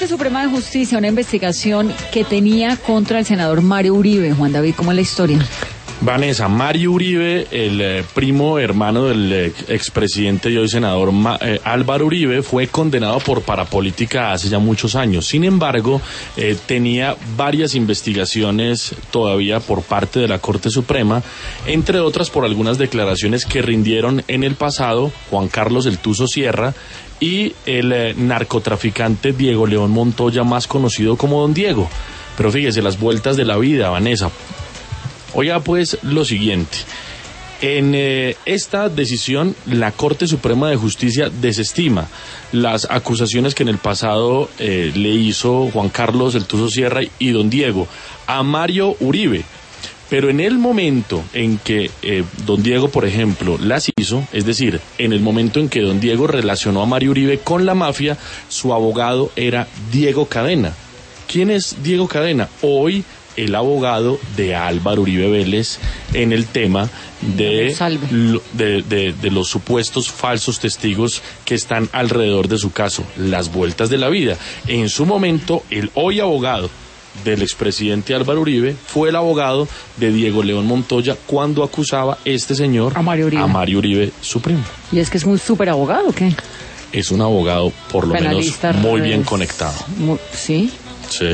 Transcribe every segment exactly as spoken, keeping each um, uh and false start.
Corte Suprema de Justicia, una investigación que tenía contra el senador Mario Uribe. Juan David, ¿cómo es la historia? Vanessa, Mario Uribe, el eh, primo hermano del eh, expresidente y hoy senador Ma, eh, Álvaro Uribe, fue condenado por parapolítica hace ya muchos años. Sin embargo, eh, tenía varias investigaciones todavía por parte de la Corte Suprema, entre otras por algunas declaraciones que rindieron en el pasado Juan Carlos El Tuzo Sierra y el eh, narcotraficante Diego León Montoya, más conocido como Don Diego. Pero fíjese, las vueltas de la vida, Vanessa. Oiga, pues, lo siguiente. En eh, esta decisión, la Corte Suprema de Justicia desestima las acusaciones que en el pasado eh, le hizo Juan Carlos El Tuzo Sierra y Don Diego a Mario Uribe. Pero en el momento en que eh, Don Diego, por ejemplo, las hizo, es decir, en el momento en que Don Diego relacionó a Mario Uribe con la mafia, su abogado era Diego Cadena. ¿Quién es Diego Cadena? Hoy el abogado de Álvaro Uribe Vélez en el tema de, de, de, de los supuestos falsos testigos que están alrededor de su caso, las vueltas de la vida. En su momento, el hoy abogado del expresidente Álvaro Uribe fue el abogado de Diego León Montoya cuando acusaba este señor a Mario Uribe, a Mario Uribe su primo. ¿Y es que es un súper abogado o qué? Es un abogado por lo Penalista, menos muy res... bien conectado. Muy, ¿sí? Sí.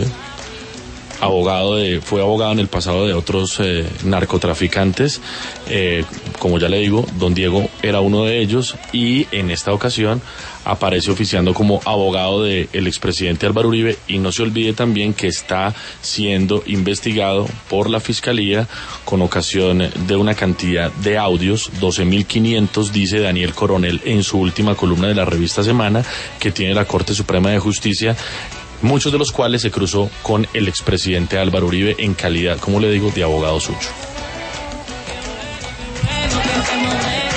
Abogado de, fue abogado en el pasado de otros eh, narcotraficantes, eh, como ya le digo, Don Diego era uno de ellos y en esta ocasión aparece oficiando como abogado del expresidente Álvaro Uribe. Y no se olvide también que está siendo investigado por la Fiscalía con ocasión de una cantidad de audios, doce mil quinientos, dice Daniel Coronel en su última columna de la revista Semana, que tiene la Corte Suprema de Justicia, muchos de los cuales se cruzó con el expresidente Álvaro Uribe en calidad, como le digo, de abogado suyo.